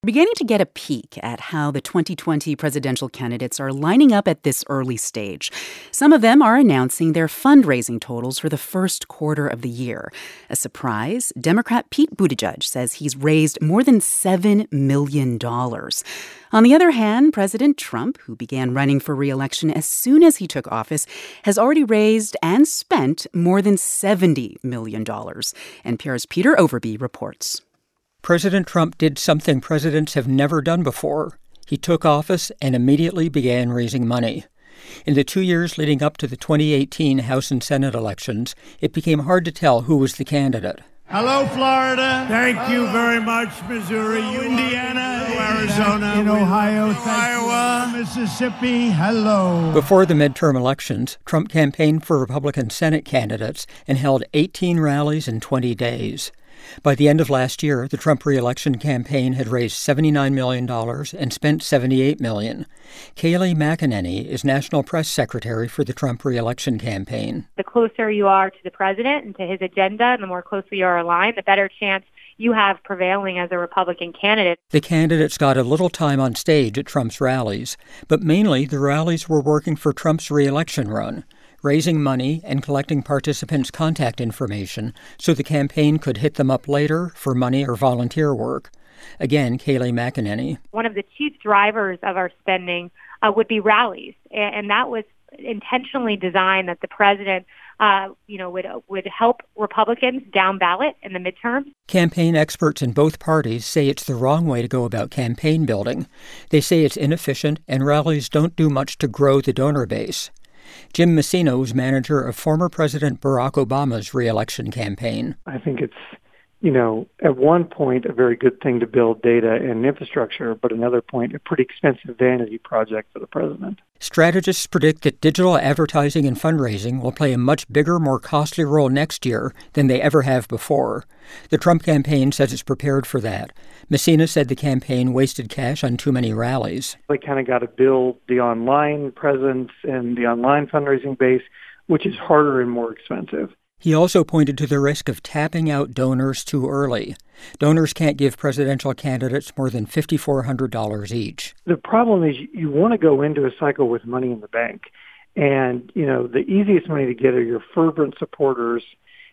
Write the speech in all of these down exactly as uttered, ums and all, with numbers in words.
Beginning to get a peek at how the twenty twenty presidential candidates are lining up at this early stage. Some of them are announcing their fundraising totals for the first quarter of the year. A surprise, Democrat Pete Buttigieg says he's raised more than seven million dollars. On the other hand, President Trump, who began running for re-election as soon as he took office, has already raised and spent more than seventy million dollars. N P R's Peter Overby reports. President Trump did something presidents have never done before. He took office and immediately began raising money. In the two years leading up to the twenty eighteen House and Senate elections, it became hard to tell who was the candidate. Hello, Florida. Thank Hello. you very much, Missouri. Hello, Indiana. Hello, Arizona. In Ohio. Iowa. Mississippi. Hello. Before the midterm elections, Trump campaigned for Republican Senate candidates and held eighteen rallies in twenty days. By the end of last year, the Trump re-election campaign had raised seventy-nine million dollars and spent seventy-eight million dollars. Kayleigh McEnany is National Press Secretary for the Trump re-election campaign. The closer you are to the president and to his agenda, and the more closely you are aligned, the better chance you have prevailing as a Republican candidate. The candidates got a little time on stage at Trump's rallies, but mainly the rallies were working for Trump's re-election run, raising money and collecting participants' contact information so the campaign could hit them up later for money or volunteer work. Again, Kayleigh McEnany. One of the chief drivers of our spending uh, would be rallies, and that was intentionally designed that the president uh, you know, would, would help Republicans down ballot in the midterms. Campaign experts in both parties say it's the wrong way to go about campaign building. They say it's inefficient and rallies don't do much to grow the donor base. Jim Messina was manager of former President Barack Obama's re-election campaign. I think it's, you know, at one point a very good thing to build data and infrastructure, but another point a pretty expensive vanity project for the president. Strategists predict that digital advertising and fundraising will play a much bigger, more costly role next year than they ever have before. The Trump campaign says it's prepared for that. Messina said the campaign wasted cash on too many rallies. They kind of got to build the online presence and the online fundraising base, which is harder and more expensive. He also pointed to the risk of tapping out donors too early. Donors can't give presidential candidates more than five thousand four hundred dollars each. The problem is you want to go into a cycle with money in the bank. And, you know, the easiest money to get are your fervent supporters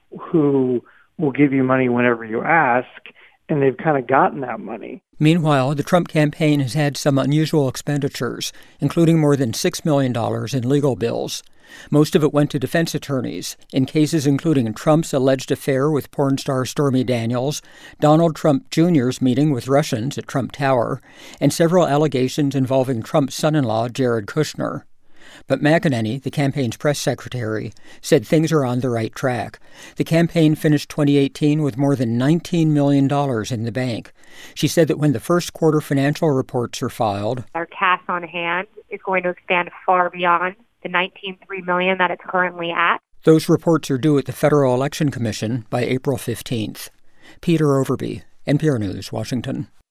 who will give you money whenever you ask, and they've kind of gotten that money. Meanwhile, the Trump campaign has had some unusual expenditures, including more than six million dollars in legal bills. Most of it went to defense attorneys, in cases including Trump's alleged affair with porn star Stormy Daniels, Donald Trump Junior's meeting with Russians at Trump Tower, and several allegations involving Trump's son-in-law, Jared Kushner. But McEnany, the campaign's press secretary, said things are on the right track. The campaign finished twenty eighteen with more than nineteen million dollars in the bank. She said that when the first quarter financial reports are filed, our cash on hand is going to expand far beyond the nineteen point three million dollars that it's currently at. Those reports are due at the Federal Election Commission by April fifteenth. Peter Overby, N P R News, Washington.